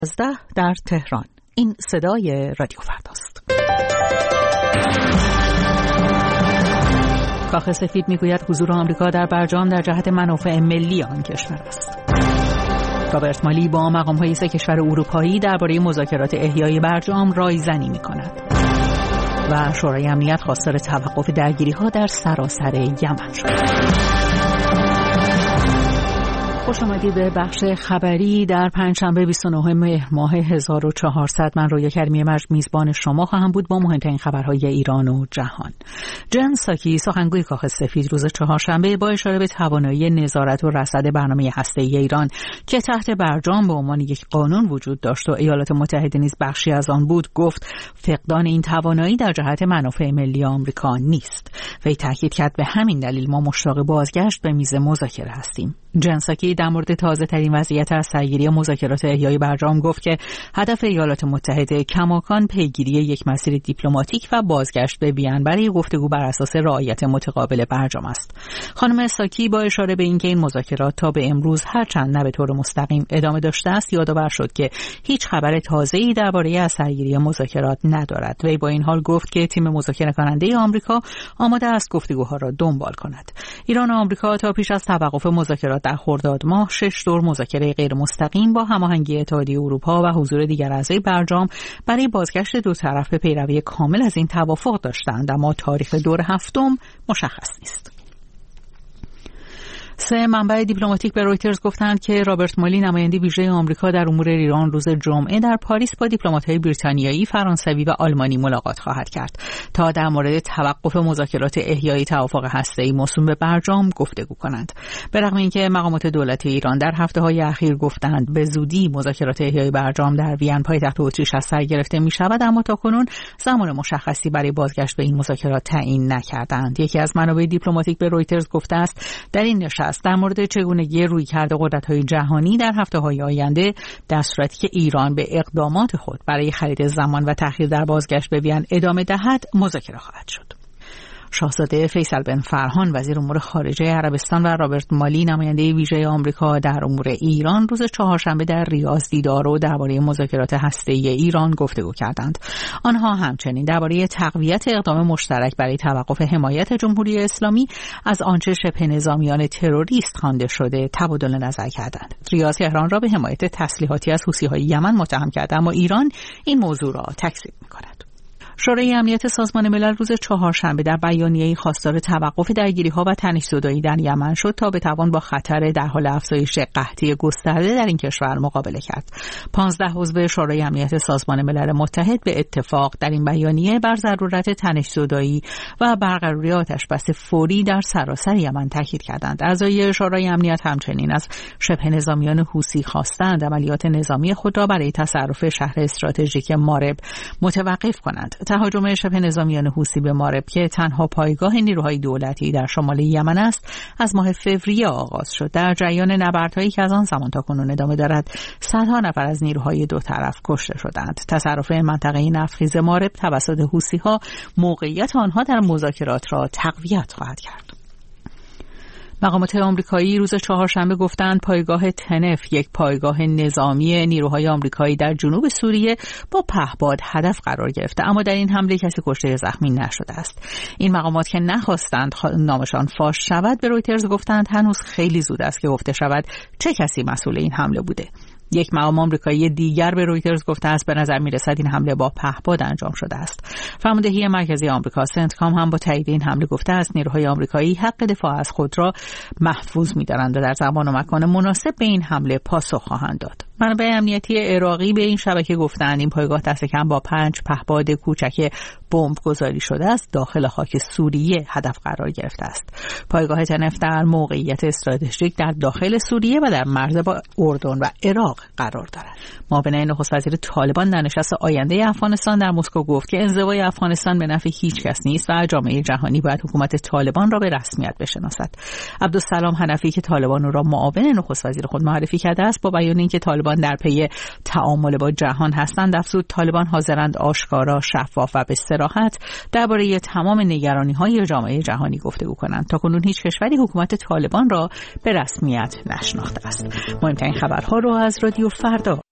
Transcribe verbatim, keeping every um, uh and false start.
در تهران. این صدای رادیو فرداست. کاخ سفید میگوید حضور آمریکا در برجام در جهت منافع ملی آن کشور است. رابرت مالی با مقام‌های سه کشور اروپایی درباره مذاکرات احیای برجام رایزنی می‌کند. و شورای امنیت خواستار توقف درگیری‌ها در سراسر یمن شد. خوش آمدید به بخش خبری در پنجشنبه بیست و نهم مهر ماه هزار و چهارصد. من رویا کریمی مجد میزبان شما خواهم بود با مهمترین خبرهای ایران و جهان. جن ساکی سخنگوی کاخ سفید روز چهارشنبه با اشاره به توانایی نظارت و رصد برنامه هسته‌ای ایران که تحت برجام به عنوان یک قانون وجود داشت و ایالات متحده نیز بخشی از آن بود گفت فقدان این توانایی در جهت منافع ملی آمریکا نیست. وی تاکید کرد به همین دلیل ما مشتاق بازگشت به میز مذاکره هستیم. جن ساکی در مورد تازه ترین وضعیت از سرگیری مذاکرات احیای برجام گفت که هدف ایالات متحده کماکان پیگیری یک مسیر دیپلماتیک و بازگشت به وین برای گفتگو بر اساس رعایت متقابل برجام است. خانم ساکی با اشاره به اینکه این مذاکرات تا به امروز هرچند نه به طور مستقیم ادامه داشته است یادآور شد که هیچ خبر تازه‌ای درباره از سرگیری مذاکرات ندارد. وی با این حال گفت که تیم مذاکره کننده آمریکا آماده است گفتگوها را دنبال کند. ایران و آمریکا تا پیش از توقف مذاکرات در خرداد ماه شش دور مذاکره غیر مستقیم با هماهنگی اتحادیه اروپا و حضور دیگر اعضای برجام برای بازگشت دو طرف به پیروی کامل از این توافق داشتند، اما تاریخ دور هفتم مشخص نیست. سه منبع دیپلماتیک به رویترز گفتند که رابرت مالی نماینده ویژه آمریکا در امور ایران روز جمعه در پاریس با دیپلمات‌های بریتانیایی، فرانسوی و آلمانی ملاقات خواهد کرد تا در مورد توقف مذاکرات احیای توافق هسته‌ای موسوم به برجام گفتگو کنند. به رغم اینکه مقامات دولتی ایران در هفته‌های اخیر گفتند به زودی مذاکرات احیای برجام در وین پایتخت اتریش از سر گرفته می‌شود، اما تاکنون زمان مشخصی برای بازگشت به این مذاکرات تعیین نکردند. یکی از منابع دیپلماتیک به رویترز گفته است در این نشست در مورد چگونگی رویکرد قدرت‌های جهانی در هفته‌های آینده در صورتی که ایران به اقدامات خود برای خرید زمان و تأخیر در بازگشت به وین ادامه دهد مذاکره خواهد شد. شاهزاده فیصل بن فرهان وزیر امور خارجه عربستان و رابرت مالی نماینده ویژه آمریکا در امور ایران روز چهارشنبه در ریاض دیدار و درباره مذاکرات هسته‌ای ایران گفتگو کردند. آنها همچنین درباره تقویت اقدام مشترک برای توقف حمایت جمهوری اسلامی از آنچه شبه نظامیان تروریست خوانده شده تبادل نظر کردند. ریاض تهران را به حمایت تسلیحاتی از حوثی‌های یمن متهم کرد، اما ایران این موضوع را تکذیب می‌کند. شورای امنیت سازمان ملل روز چهارشنبه در بیانیه‌ای خواستار توقف درگیری‌ها و تنش‌زدایی در یمن شد تا بتوان با خطر در حال افزایش قحطی گسترده در این کشور مقابله کرد. پانزده عضو شورای امنیت سازمان ملل متحد به اتفاق در این بیانیه بر ضرورت تنش‌زدایی و برقراری آتش‌بس فوری در سراسر یمن تاکید کردند. اعضای شورای امنیت همچنین از شبه نظامیان حوثی خواستند عملیات نظامی خود را برای تصرف شهر استراتژیک مارب متوقف کنند. تهاجم شبه نظامیان حوثی به مارب که تنها پایگاه نیروهای دولتی در شمال یمن است از ماه فوریه آغاز شد. در جریان نبردهایی که از آن زمان تا کنون ادامه دارد صدها نفر از نیروهای دو طرف کشته شدند. تصرف منطقه نفتخیز مارب توسط حوثی‌ها موقعیت آنها در مذاکرات را تقویت خواهد کرد. مقامات آمریکایی روز چهارشنبه گفتند پایگاه تنف، یک پایگاه نظامی نیروهای آمریکایی در جنوب سوریه، با پهپاد هدف قرار گرفته، اما در این حمله کسی کشته یا زخمی نشده است. این مقامات که نخواستند نامشان فاش شود به رویترز گفتند هنوز خیلی زود است که گفته شود چه کسی مسئول این حمله بوده. یک مقام آمریکایی دیگر به رویترز گفته است به نظر می‌رسد این حمله با پهپاد انجام شده است. فرماندهی مرکزی آمریکا سنتکام هم با تایید این حمله گفته است نیروهای آمریکایی حق دفاع از خود را محفوظ می‌دارند و در زمان و مکان مناسب به این حمله پاسخ خواهند داد. منابع امنیتی عراقی به این شبکه گفتند این پایگاه دست کم با پنج پهپاد کوچک بمب گذاری شده است داخل خاک سوریه هدف قرار گرفته است. پایگاه تنف در موقعیت استراتژیک در داخل سوریه و در مرز با اردن و عراق قرار دارد. معاون نخست وزیر طالبان در نشست آینده افغانستان در مسکو گفت که انزوای افغانستان به نفع هیچ کس نیست و جامعه جهانی باید حکومت طالبان را به رسمیت بشناسد. عبدالسلام حنفی که طالبان را معاون نخست وزیر خود معرفی کرده است با بیان اینکه طالبان در پی تعامل با جهان هستند افزود طالبان حاضرند آشکارا، شفاف و به صراحت درباره تمام نگرانی‌های جامعه جهانی گفتگو کنند. تاکنون هیچ کشوری حکومت طالبان را به رسمیت نشناخته است. مهمترین خبرها را از رادیو فردا